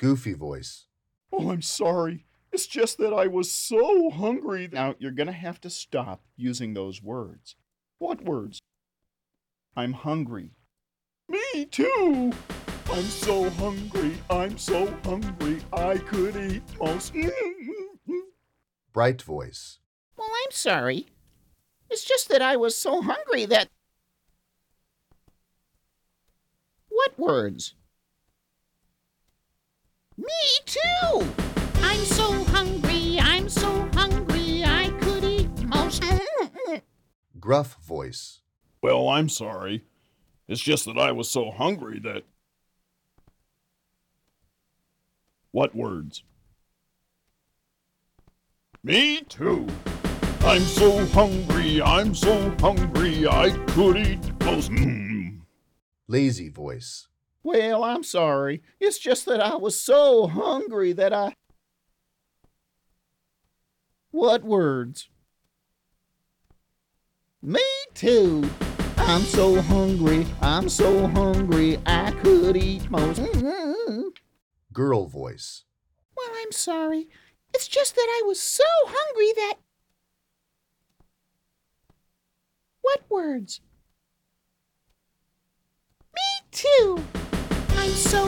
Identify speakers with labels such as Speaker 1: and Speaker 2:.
Speaker 1: Goofy voice.
Speaker 2: Oh, I'm sorry. It's just that I was so hungry. Now, you're going to have to stop using those words. What words? I'm hungry. Me too. I'm so hungry. I'm so hungry. I could eat most.
Speaker 1: Bright voice.
Speaker 3: Well, I'm sorry. It's just that I was so hungry that... What words? Me too! I'm so hungry, I could eat most...
Speaker 1: Gruff voice.
Speaker 2: Well, I'm sorry. It's just that I was so hungry that... What words? Me too. I'm so hungry, I could eat most...
Speaker 1: Lazy voice.
Speaker 2: Well, I'm sorry. It's just that I was so hungry that I... What words? Me too. I'm so hungry, I could eat most...
Speaker 1: Girl voice.
Speaker 3: Well, I'm sorry. It's just that I was so hungry that... What words? Me too. I'm so